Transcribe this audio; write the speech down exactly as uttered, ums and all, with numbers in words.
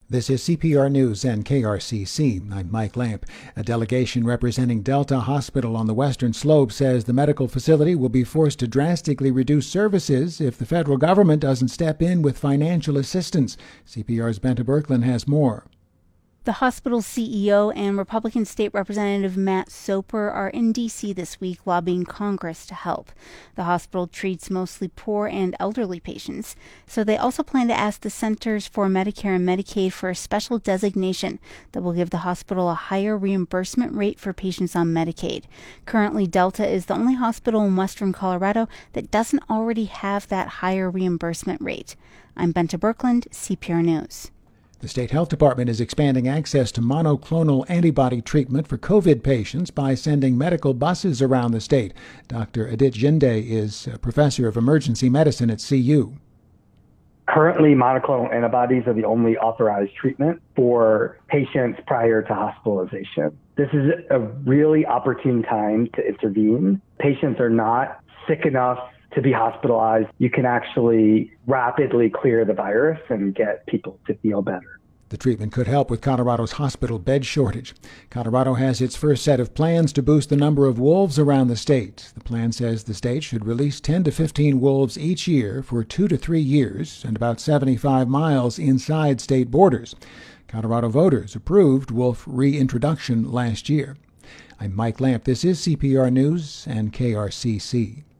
This is C P R News and K R C C. I'm Mike Lamp. A delegation representing Delta Hospital on the Western Slope says the medical facility will be forced to drastically reduce services if the federal government doesn't step in with financial assistance. C P R's Bente Birkeland has more. The hospital's C E O and Republican State Representative Matt Soper are in D C this week lobbying Congress to help. The hospital treats mostly poor and elderly patients, so they also plan to ask the Centers for Medicare and Medicaid for a special designation that will give the hospital a higher reimbursement rate for patients on Medicaid. Currently, Delta is the only hospital in western Colorado that doesn't already have that higher reimbursement rate. I'm Bente Birkeland, C P R News. The state health department is expanding access to monoclonal antibody treatment for COVID patients by sending medical buses around the state. Doctor Adit Jinde is a professor of emergency medicine at C U. Currently, monoclonal antibodies are the only authorized treatment for patients prior to hospitalization. This is a really opportune time to intervene. Patients are not sick enough to be hospitalized. You can actually rapidly clear the virus and get people to feel better. The treatment could help with Colorado's hospital bed shortage. Colorado has its first set of plans to boost the number of wolves around the state. The plan says the state should release ten to fifteen wolves each year for two to three years and about seventy-five miles inside state borders. Colorado voters approved wolf reintroduction last year. I'm Mike Lamp. This is C P R News and K R C C.